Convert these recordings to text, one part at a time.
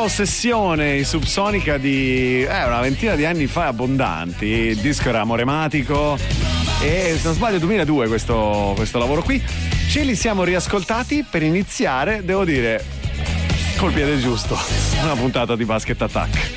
ossessione, i Subsonica di una ventina di anni fa, abbondanti. Il disco era Morematico e, se non sbaglio, 2002 questo lavoro qui. Ce li siamo riascoltati per iniziare, devo dire, col piede giusto, una puntata di Basket Attack.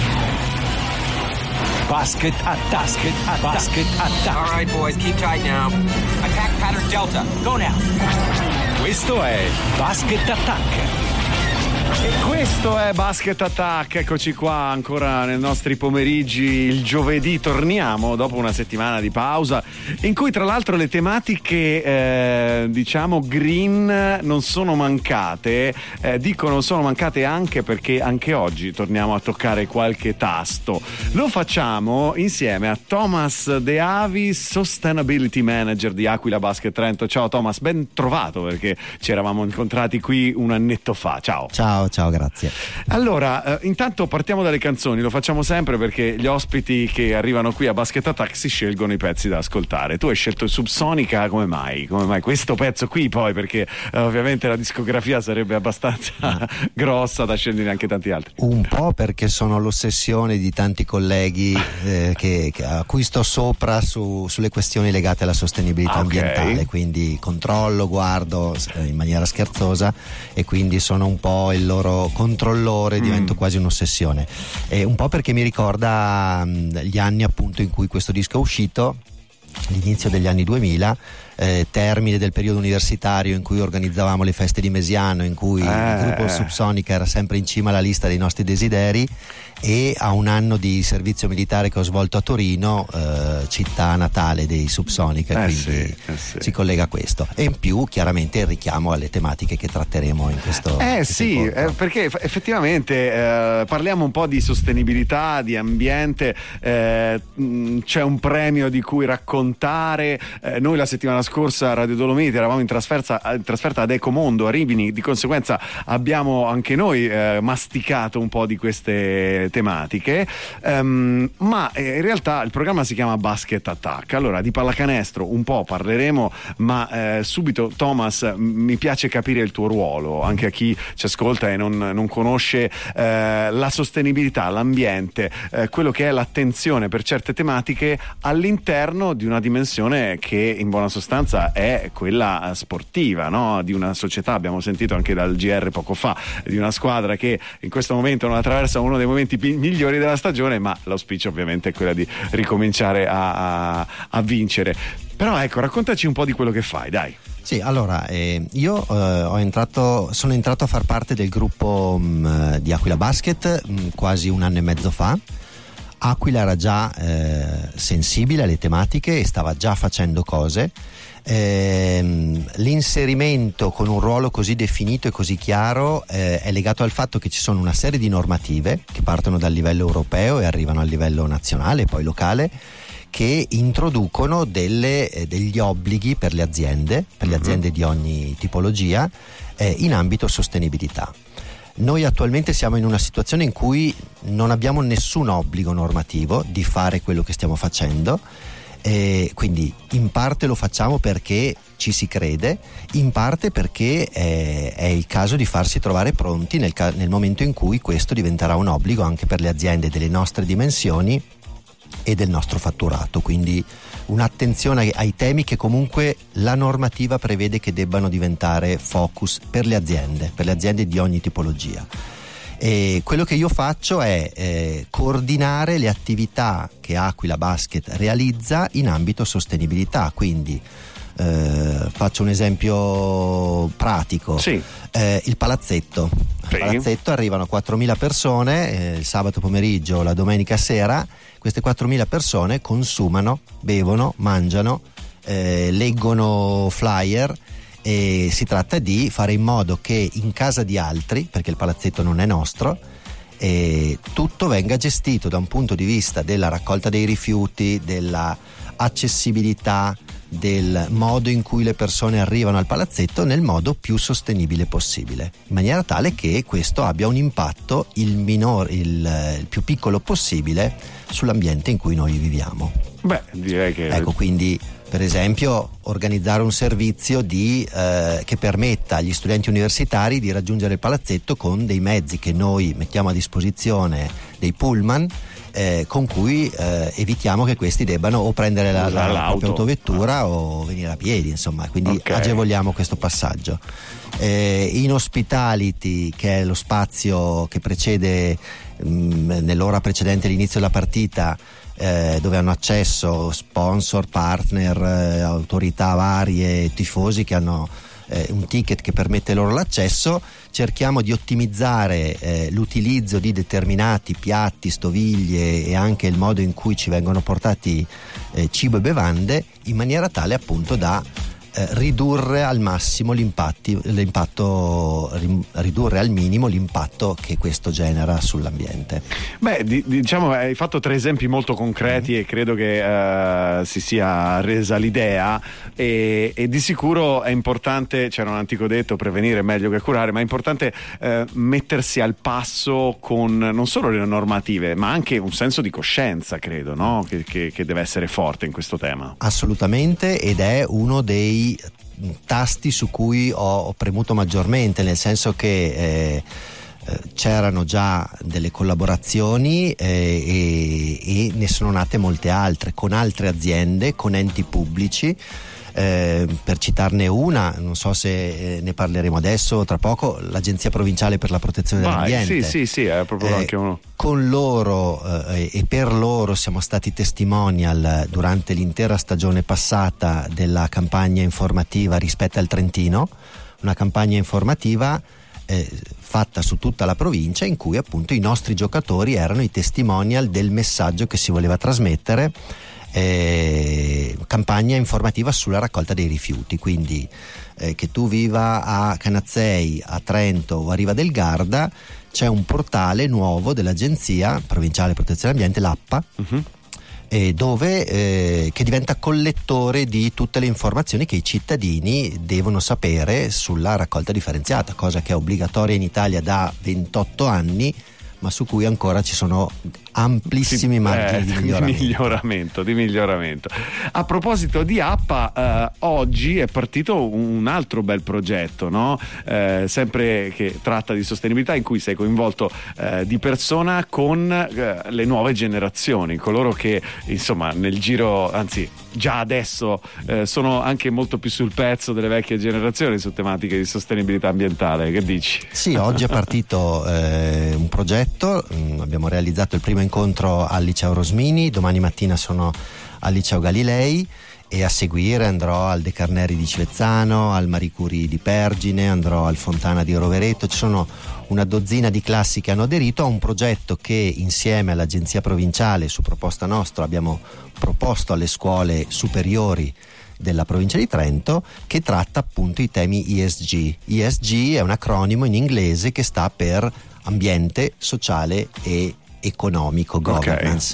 Basket Attack. Basket Attack. All right, boys, keep tight now. Attack pattern Delta. Go now. Questo è Basket Attack. E questo è Basket Attack, eccoci qua ancora nei nostri pomeriggi il giovedì, torniamo dopo una settimana di pausa in cui tra l'altro le tematiche diciamo green non sono mancate, dicono sono mancate anche perché anche oggi torniamo a toccare qualche tasto. Lo facciamo insieme a Thomas De Avi, Sustainability Manager di Aquila Basket Trento. Ciao Thomas, ben trovato, perché ci eravamo incontrati qui un annetto fa. Ciao, grazie. Allora, intanto partiamo dalle canzoni, lo facciamo sempre perché gli ospiti che arrivano qui a Basket Attack si scelgono i pezzi da ascoltare. Tu hai scelto il Subsonica, come mai? Come mai questo pezzo qui poi? Perché ovviamente la discografia sarebbe abbastanza grossa da scegliere anche tanti altri. Un po' perché sono l'ossessione di tanti colleghi a cui sto sopra sulle questioni legate alla sostenibilità ambientale, quindi controllo, guardo in maniera scherzosa e quindi sono un po' il loro controllore, divento quasi un'ossessione, e un po' perché mi ricorda gli anni appunto in cui questo disco è uscito, l'inizio degli anni 2000, termine del periodo universitario in cui organizzavamo le feste di Mesiano, in cui il gruppo Subsonica era sempre in cima alla lista dei nostri desideri, e a un anno di servizio militare che ho svolto a Torino, città natale dei Subsonica, quindi si collega a questo, e in più chiaramente il richiamo alle tematiche che tratteremo in questo perché effettivamente parliamo un po' di sostenibilità, di ambiente, c'è un premio di cui raccontare. Noi la settimana scorsa a Radio Dolomiti eravamo in trasferta ad Ecomondo a Rimini, di conseguenza abbiamo anche noi masticato un po' di queste tematiche, ma in realtà il programma si chiama Basket Attack. Allora, di pallacanestro un po' parleremo, ma subito Thomas, mi piace capire il tuo ruolo, anche a chi ci ascolta e non conosce la sostenibilità, l'ambiente, quello che è l'attenzione per certe tematiche all'interno di una dimensione che in buona sostanza è quella sportiva, no? Di una società. Abbiamo sentito anche dal GR poco fa di una squadra che in questo momento non attraversa uno dei momenti migliori della stagione, ma l'auspicio ovviamente è quella di ricominciare a vincere. Però ecco, raccontaci un po' di quello che fai, dai. Sì, allora io sono entrato a far parte del gruppo di Aquila Basket quasi un anno e mezzo fa. Aquila era già sensibile alle tematiche e stava già facendo cose. L'inserimento con un ruolo così definito e così chiaro è legato al fatto che ci sono una serie di normative che partono dal livello europeo e arrivano al livello nazionale e poi locale, che introducono degli obblighi per le aziende di ogni tipologia in ambito sostenibilità. Noi attualmente siamo in una situazione in cui non abbiamo nessun obbligo normativo di fare quello che stiamo facendo, quindi in parte lo facciamo perché ci si crede, in parte perché è il caso di farsi trovare pronti nel momento in cui questo diventerà un obbligo anche per le aziende delle nostre dimensioni e del nostro fatturato, quindi un'attenzione ai temi che comunque la normativa prevede che debbano diventare focus per le aziende di ogni tipologia. E quello che io faccio è coordinare le attività che Aquila Basket realizza in ambito sostenibilità, quindi faccio un esempio pratico. Il palazzetto. Al palazzetto arrivano 4.000 persone il sabato pomeriggio, la domenica sera. Queste 4.000 persone consumano, bevono, mangiano, leggono flyer, e si tratta di fare in modo che in casa di altri, perché il palazzetto non è nostro, tutto venga gestito da un punto di vista della raccolta dei rifiuti, della accessibilità, del modo in cui le persone arrivano al palazzetto nel modo più sostenibile possibile, in maniera tale che questo abbia un impatto il più piccolo possibile sull'ambiente in cui noi viviamo. Beh, direi che ecco, quindi Per esempio, organizzare un servizio che permetta agli studenti universitari di raggiungere il palazzetto con dei mezzi che noi mettiamo a disposizione, dei pullman, con cui evitiamo che questi debbano o prendere la propria autovettura o venire a piedi, insomma, quindi agevoliamo questo passaggio. In hospitality, che è lo spazio che precede nell'ora precedente l'inizio della partita, dove hanno accesso sponsor, partner, autorità varie, tifosi che hanno un ticket che permette loro l'accesso, cerchiamo di ottimizzare l'utilizzo di determinati piatti, stoviglie e anche il modo in cui ci vengono portati cibo e bevande, in maniera tale appunto da ridurre al massimo ridurre al minimo l'impatto che questo genera sull'ambiente. Beh, diciamo hai fatto 3 esempi molto concreti e credo che si sia resa l'idea, e di sicuro è importante, c'era un antico detto, prevenire è meglio che curare, ma è importante mettersi al passo con non solo le normative ma anche un senso di coscienza, credo, no? che deve essere forte in questo tema. Assolutamente, ed è uno dei tasti su cui ho premuto maggiormente, nel senso che c'erano già delle collaborazioni e ne sono nate molte altre con altre aziende, con enti pubblici. Per citarne una, non so se ne parleremo adesso o tra poco, l'Agenzia Provinciale per la Protezione dell'Ambiente. Sì, è proprio anche uno. Con loro e per loro siamo stati testimonial durante l'intera stagione passata della campagna informativa Rispetta il Trentino, una campagna informativa fatta su tutta la provincia, in cui appunto i nostri giocatori erano i testimonial del messaggio che si voleva trasmettere. Campagna informativa sulla raccolta dei rifiuti, quindi che tu viva a Canazzei, a Trento o a Riva del Garda, c'è un portale nuovo dell'Agenzia Provinciale Protezione Ambiente, l'APPA, che diventa collettore di tutte le informazioni che i cittadini devono sapere sulla raccolta differenziata, cosa che è obbligatoria in Italia da 28 anni, ma su cui ancora ci sono amplissimi margini di miglioramento. A proposito di APPA, oggi è partito un altro bel progetto, no? Sempre che tratta di sostenibilità, in cui sei coinvolto di persona con le nuove generazioni, coloro che insomma nel giro, anzi già adesso sono anche molto più sul pezzo delle vecchie generazioni su tematiche di sostenibilità ambientale. Che dici? Sì, oggi è partito un progetto, abbiamo realizzato il primo incontro al Liceo Rosmini, domani mattina sono al Liceo Galilei e a seguire andrò al De Carneri di Civezzano, al Marie Curie di Pergine, andrò al Fontana di Rovereto. Ci sono una dozzina di classi che hanno aderito a un progetto che insieme all'Agenzia Provinciale, su proposta nostra, abbiamo proposto alle scuole superiori della provincia di Trento, che tratta appunto i temi ESG. ESG è un acronimo in inglese che sta per ambiente, sociale e economico, governance.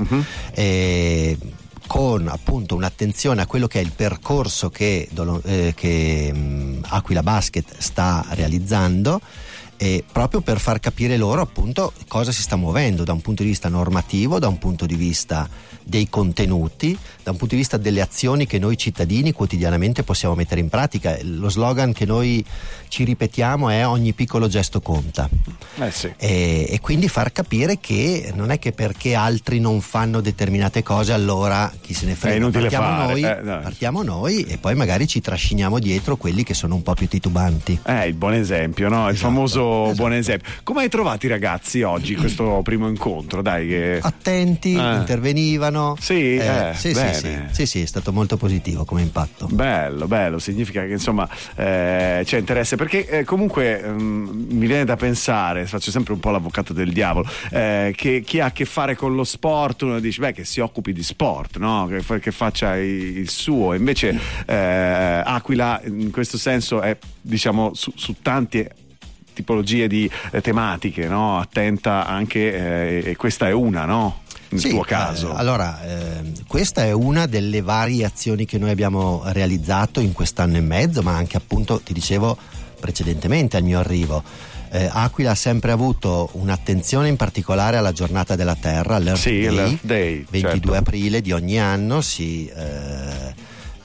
Con appunto un'attenzione a quello che è il percorso che Aquila Basket sta realizzando, proprio per far capire loro appunto cosa si sta muovendo da un punto di vista normativo, da un punto di vista dei contenuti, da un punto di vista delle azioni che noi cittadini quotidianamente possiamo mettere in pratica. Lo slogan che noi ci ripetiamo è: ogni piccolo gesto conta. Sì. E quindi far capire che non è che perché altri non fanno determinate cose allora chi se ne frega, è inutile fare. Partiamo noi e poi magari ci trasciniamo dietro quelli che sono un po' più titubanti. Il buon esempio, no? Il famoso buon esempio. Come hai trovato i ragazzi oggi, questo primo incontro? Dai, che attenti, intervenivano. Sì, sì, è stato molto positivo come impatto. Bello, significa che insomma c'è interesse, perché comunque mi viene da pensare, faccio sempre un po' l'avvocato del diavolo, che chi ha a che fare con lo sport, uno dice che si occupi di sport, no? Che faccia il suo. Invece Aquila in questo senso è, diciamo, su tante tipologie di tematiche, no? Attenta anche, e questa è una, no? Nel tuo caso. Allora, questa è una delle varie azioni che noi abbiamo realizzato in quest'anno e mezzo, ma anche appunto, ti dicevo precedentemente al mio arrivo, Aquila ha sempre avuto un'attenzione in particolare alla giornata della Terra, l'Earth Day, 22 certo. aprile di ogni anno si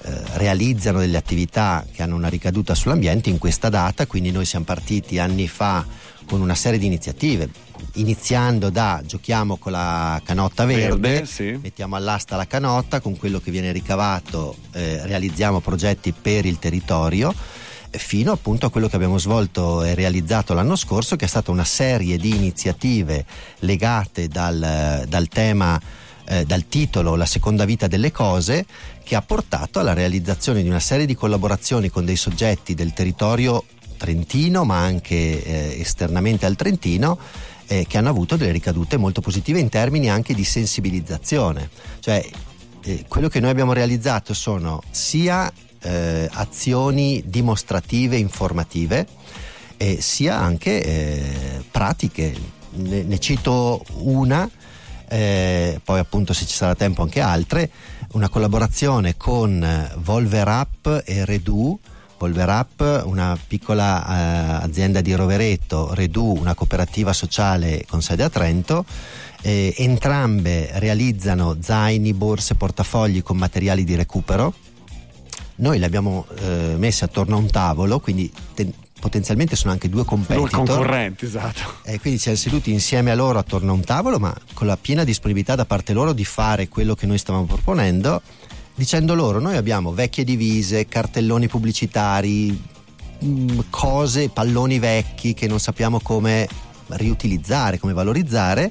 realizzano delle attività che hanno una ricaduta sull'ambiente in questa data. Quindi noi siamo partiti anni fa con una serie di iniziative, iniziando da giochiamo con la canotta verde, sì. Mettiamo all'asta la canotta, con quello che viene ricavato realizziamo progetti per il territorio, fino appunto a quello che abbiamo svolto e realizzato l'anno scorso, che è stata una serie di iniziative legate dal tema, dal titolo La seconda vita delle cose, che ha portato alla realizzazione di una serie di collaborazioni con dei soggetti del territorio trentino, ma anche esternamente al Trentino, che hanno avuto delle ricadute molto positive in termini anche di sensibilizzazione. Cioè quello che noi abbiamo realizzato sono sia azioni dimostrative, informative, sia anche pratiche. Ne cito una, poi appunto se ci sarà tempo anche altre, una collaborazione con Volverap e Redu. Volverap, una piccola azienda di Rovereto, Redu, una cooperativa sociale con sede a Trento. Entrambe realizzano zaini, borse, portafogli con materiali di recupero. Noi li abbiamo messi attorno a un tavolo, quindi potenzialmente sono anche due competitor. Due concorrenti, esatto. Quindi ci siamo seduti insieme a loro attorno a un tavolo, ma con la piena disponibilità da parte loro di fare quello che noi stavamo proponendo, dicendo loro: noi abbiamo vecchie divise, cartelloni pubblicitari, cose, palloni vecchi che non sappiamo come riutilizzare, come valorizzare,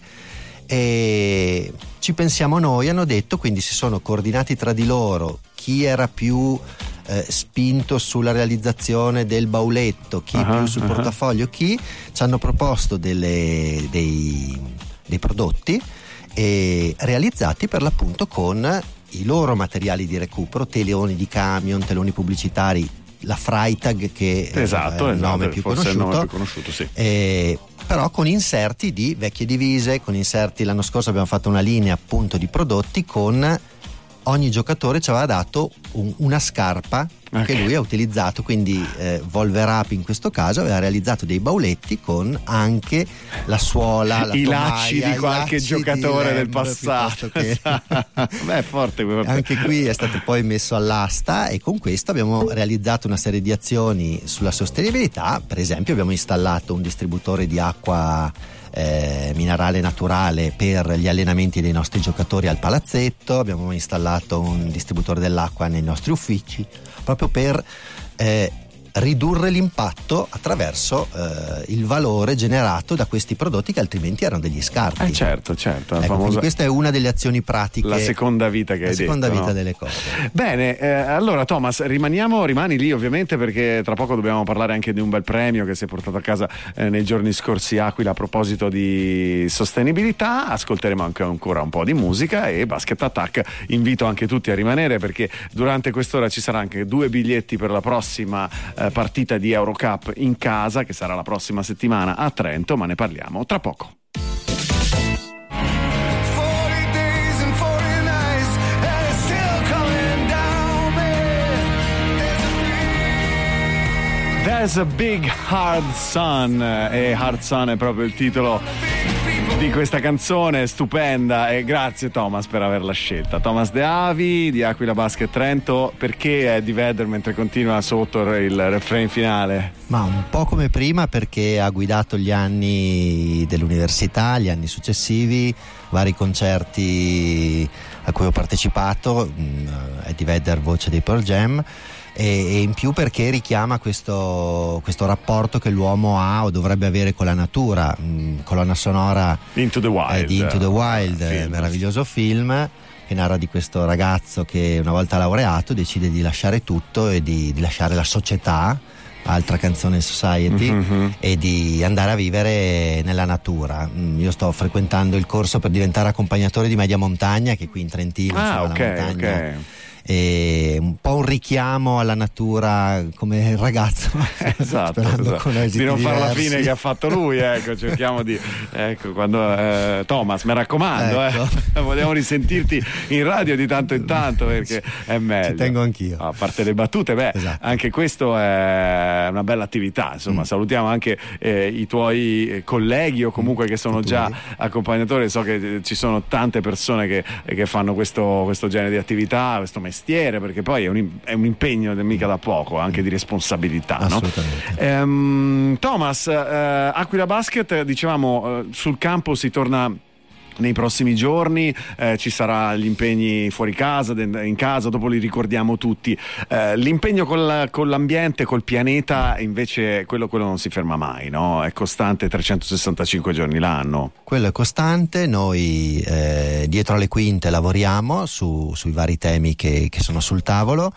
e ci pensiamo noi. Hanno detto, quindi si sono coordinati tra di loro chi era più spinto sulla realizzazione del bauletto, chi più sul portafoglio, chi ci hanno proposto dei prodotti realizzati per l'appunto con i loro materiali di recupero, teloni di camion, teloni pubblicitari, la Freitag, che esatto, è il nome più forse conosciuto, il nome più conosciuto, sì. Però con inserti di vecchie divise, con inserti. L'anno scorso abbiamo fatto una linea appunto di prodotti, con ogni giocatore ci aveva dato una scarpa che lui ha utilizzato, quindi Volverap in questo caso aveva realizzato dei bauletti con anche la suola, la i tomaia, lacci di qualche giocatore del passato. Che... Beh, è forte. Anche qui è stato poi messo all'asta, e con questo abbiamo realizzato una serie di azioni sulla sostenibilità. Per esempio abbiamo installato un distributore di acqua minerale naturale per gli allenamenti dei nostri giocatori al palazzetto, abbiamo installato un distributore dell'acqua nei nostri uffici, proprio per ridurre l'impatto attraverso il valore generato da questi prodotti che altrimenti erano degli scarti. Certo. La Ecco, famosa... questa è una delle azioni pratiche. La seconda vita che hai detto. La seconda vita no? delle cose. Bene, allora Thomas, rimani lì ovviamente, perché tra poco dobbiamo parlare anche di un bel premio che si è portato a casa nei giorni scorsi Aquila a proposito di sostenibilità. Ascolteremo anche ancora un po' di musica e Basket Attack. Invito anche tutti a rimanere, perché durante quest'ora ci sarà anche 2 biglietti per la prossima partita di Eurocup in casa, che sarà la prossima settimana a Trento, ma ne parliamo tra poco. There's a Big Hard Sun, e Hard Sun è proprio il titolo di questa canzone stupenda, e grazie Thomas per averla scelta. Thomas De Avi di Aquila Basket Trento. Perché Eddie Vedder mentre continua sotto il refrain finale? Ma un po' come prima, perché ha guidato gli anni dell'università, gli anni successivi, vari concerti a cui ho partecipato, Eddie Vedder voce dei Pearl Jam, e in più perché richiama questo rapporto che l'uomo ha o dovrebbe avere con la natura. Colonna sonora Into the Wild, di Into the Wild, meraviglioso film che narra di questo ragazzo che una volta laureato decide di lasciare tutto e di lasciare la società, altra canzone Society, e di andare a vivere nella natura. Io sto frequentando il corso per diventare accompagnatore di media montagna, che qui in Trentino, la montagna. E un po' un richiamo alla natura come ragazzo, esatto. Di non fare la fine che ha fatto lui, ecco, cerchiamo di quando Thomas, mi raccomando, ecco. Vogliamo risentirti in radio di tanto in tanto, perché è meglio. Ci tengo anch'io. A parte le battute, esatto. Anche questo è una bella attività, insomma. Salutiamo anche i tuoi colleghi o comunque che sono già accompagnatori. So che ci sono tante persone che fanno questo genere di attività, questo mestiere mestiere, perché poi è un impegno mica da poco, anche di responsabilità, assolutamente. No? Thomas, Aquila Basket, dicevamo, sul campo si torna nei prossimi giorni, ci sarà gli impegni fuori casa, in casa, dopo li ricordiamo tutti. L'impegno con l'ambiente, col pianeta, invece quello non si ferma mai, no? È costante 365 giorni l'anno. Quello è costante, noi dietro alle quinte lavoriamo sui vari temi che sono sul tavolo.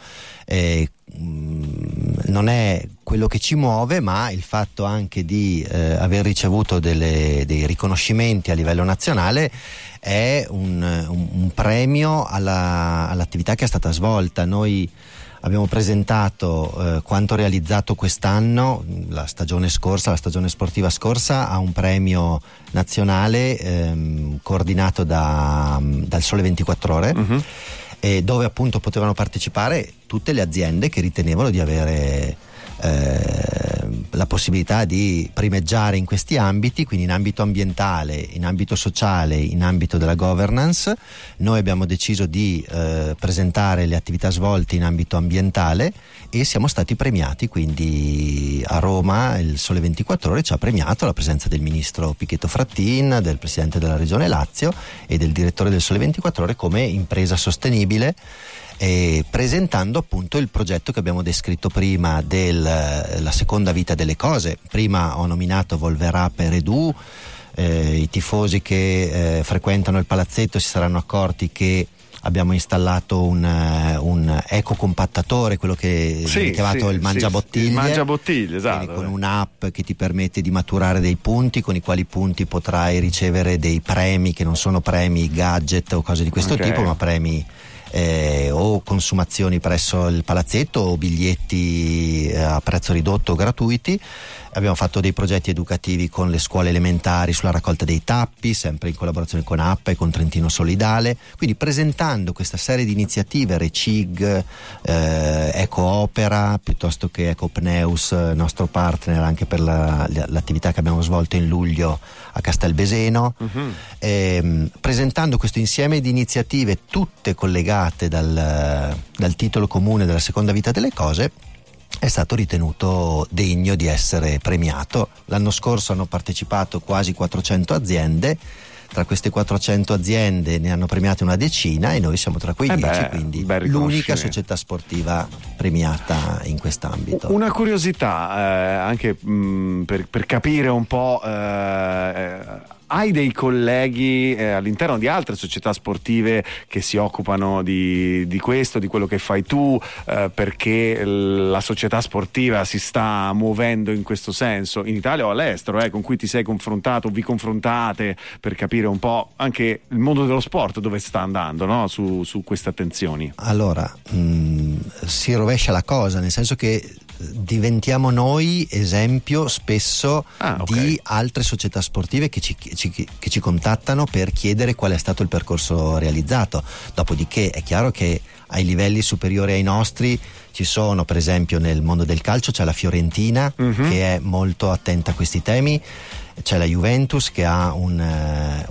Non è quello che ci muove, ma il fatto anche di aver ricevuto dei riconoscimenti a livello nazionale è un premio all'attività che è stata svolta. Noi abbiamo presentato quanto realizzato quest'anno, la stagione sportiva scorsa, a un premio nazionale coordinato dal Sole 24 Ore. Uh-huh. Dove appunto potevano partecipare tutte le aziende che ritenevano di avere la possibilità di primeggiare in questi ambiti, quindi in ambito ambientale, in ambito sociale, in ambito della governance. Noi abbiamo deciso di presentare le attività svolte in ambito ambientale e siamo stati premiati, quindi a Roma il Sole 24 Ore ci ha premiato la presenza del ministro Pichetto Frattin, del presidente della regione Lazio e del direttore del Sole 24 Ore come impresa sostenibile, presentando appunto il progetto che abbiamo descritto prima della seconda vita delle cose. Prima ho nominato Volverà per Edu, i tifosi che frequentano il palazzetto si saranno accorti che abbiamo installato un ecocompattatore, quello che viene chiamato il mangiabottiglie. Il mangiabottiglie, esatto. Con un'app che ti permette di maturare dei punti, con i quali punti potrai ricevere dei premi che non sono premi gadget o cose di questo tipo, ma premi o consumazioni presso il palazzetto o biglietti a prezzo ridotto o gratuiti. Abbiamo fatto dei progetti educativi con le scuole elementari sulla raccolta dei tappi, sempre in collaborazione con APPA e con Trentino Solidale, quindi presentando questa serie di iniziative, Recig, Ecoopera, piuttosto che Ecopneus, nostro partner anche per l'attività che abbiamo svolto in luglio a Castelbeseno, presentando questo insieme di iniziative tutte collegate dal titolo comune della seconda vita delle cose. È stato ritenuto degno di essere premiato. L'anno scorso hanno partecipato quasi 400 aziende, tra queste 400 aziende ne hanno premiate una decina e noi siamo tra quei 10, quindi l'unica società sportiva premiata in quest'ambito. Una curiosità anche per capire un po', hai dei colleghi all'interno di altre società sportive che si occupano di questo, di quello che fai tu, perché la società sportiva si sta muovendo in questo senso, in Italia o all'estero, con cui ti sei confrontato, vi confrontate per capire un po' anche il mondo dello sport dove sta andando, no? su queste attenzioni? Allora, si rovescia la cosa, nel senso che diventiamo noi esempio spesso di altre società sportive che ci contattano per chiedere qual è stato il percorso realizzato. Dopodiché è chiaro che ai livelli superiori ai nostri ci sono, per esempio nel mondo del calcio c'è la Fiorentina che è molto attenta a questi temi, c'è la Juventus che ha una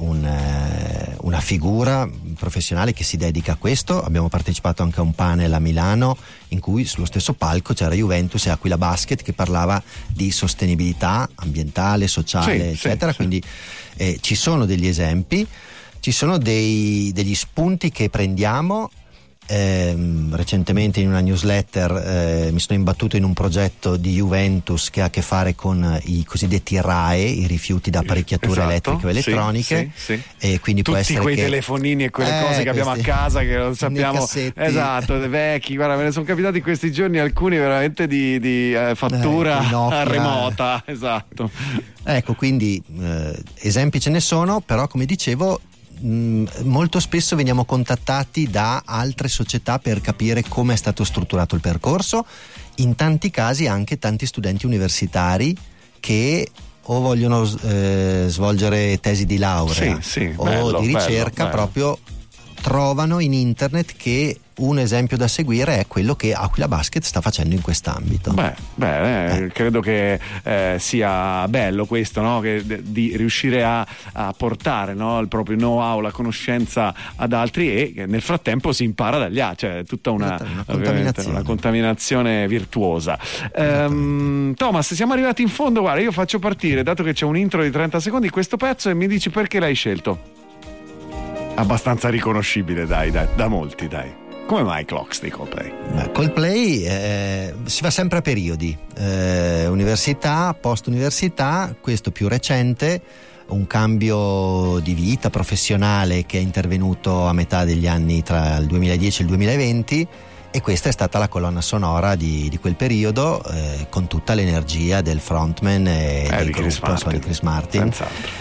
figura professionale che si dedica a questo. Abbiamo partecipato anche a un panel a Milano in cui sullo stesso palco c'era Juventus e Aquila Basket che parlava di sostenibilità ambientale, sociale, eccetera. Quindi ci sono degli esempi, ci sono degli spunti che prendiamo. Recentemente in una newsletter mi sono imbattuto in un progetto di Juventus che ha a che fare con i cosiddetti RAE, i rifiuti da apparecchiature elettriche o elettroniche, e quindi tutti può essere quei che telefonini e quelle cose che abbiamo a casa che non sappiamo, vecchi, guarda, me ne sono capitati questi giorni alcuni veramente di fattura remota, ecco, quindi esempi ce ne sono, però come dicevo molto spesso veniamo contattati da altre società per capire come è stato strutturato il percorso, in tanti casi anche tanti studenti universitari che o vogliono svolgere tesi di laurea o di ricerca, proprio trovano in internet che un esempio da seguire è quello che Aquila Basket sta facendo in quest'ambito. Credo che sia bello questo, no? Di riuscire a portare, no, il proprio know-how, la conoscenza ad altri, e che nel frattempo si impara dagli altri, cioè tutta una contaminazione virtuosa. Thomas, siamo arrivati in fondo. Guarda, io faccio partire, dato che c'è un intro di 30 secondi, questo pezzo, e mi dici perché l'hai scelto. Abbastanza riconoscibile, dai, da molti, dai. Come mai Clocks dei Coldplay? Coldplay si va sempre a periodi, università, post-università, questo più recente, un cambio di vita professionale che è intervenuto a metà degli anni tra il 2010 e il 2020, e questa è stata la colonna sonora di quel periodo, con tutta l'energia del frontman e del gruppo di Chris Martin.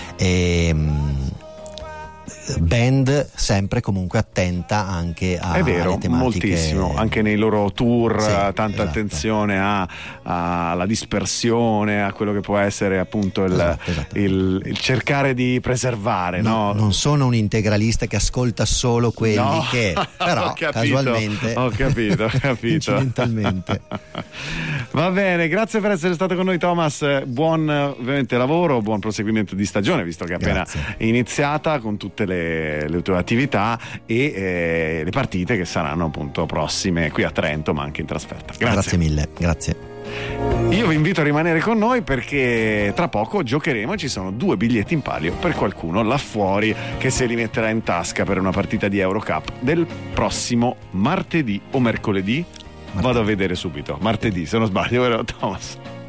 Band sempre comunque attenta anche alle tematiche. Moltissimo, anche nei loro tour, tanta esatto. attenzione alla dispersione, a quello che può essere appunto il cercare di preservare. No? Non sono un integralista che ascolta solo quelli che, però casualmente ho capito incidentalmente. Va bene, grazie per essere stato con noi, Thomas. Buon ovviamente lavoro, buon proseguimento di stagione, visto che è appena iniziata, con tutte le tue attività e le partite che saranno appunto prossime qui a Trento, ma anche in trasferta. Grazie mille, grazie. Io vi invito a rimanere con noi, perché tra poco giocheremo e ci sono 2 biglietti in palio per qualcuno là fuori che se li metterà in tasca per una partita di Eurocup del prossimo martedì o mercoledì. Vado a vedere subito. Martedì, se non sbaglio, vero Thomas?